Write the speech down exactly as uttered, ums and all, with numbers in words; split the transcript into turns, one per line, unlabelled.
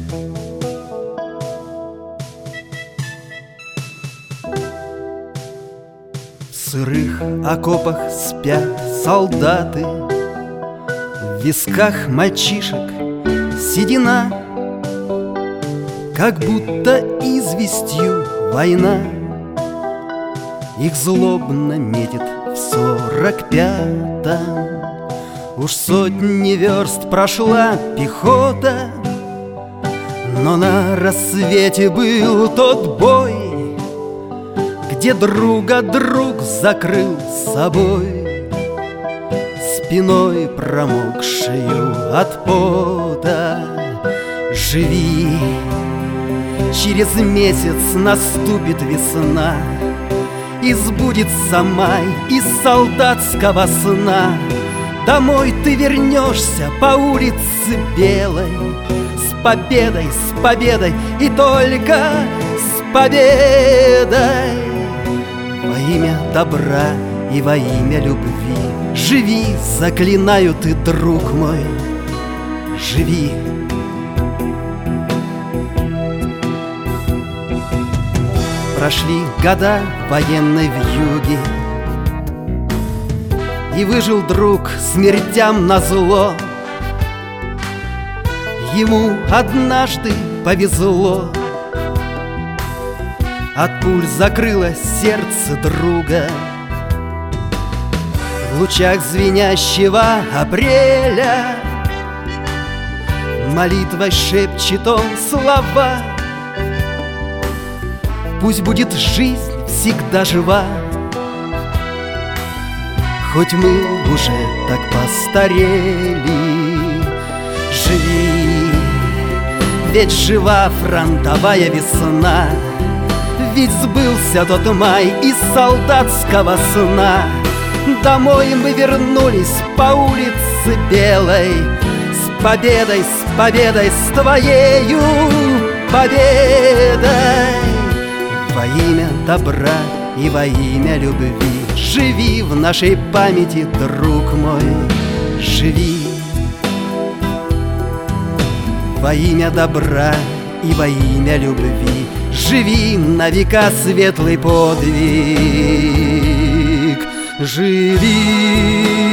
В сырых окопах спят солдаты, в висках мальчишек седина, как будто известью война их злобно метит в сорок пятом. Уж сотни верст прошла пехота, но на рассвете был тот бой, где друга друг закрыл собой, спиной промокшею от пота. Живи, через месяц наступит весна, и сбудется май из солдатского сна. Домой ты вернешься по улице белой, с победой, с победой и только с победой. Во имя добра и во имя любви живи, заклинаю ты, друг мой, живи. Прошли года военной вьюги, и выжил друг смертям назло. Ему однажды повезло, от пуль закрылось сердце друга. В лучах звенящего апреля молитвой шепчет он слова: пусть будет жизнь всегда жива, хоть мы уже так постарели. Живи, ведь жива фронтовая весна, ведь сбылся тот май из солдатского сна. Домой мы вернулись по улице белой, с победой, с победой, с твоею победой. Во имя добра и во имя любви живи в нашей памяти, друг мой, живи. Во имя добра и во имя любви живи на века светлый подвиг, живи.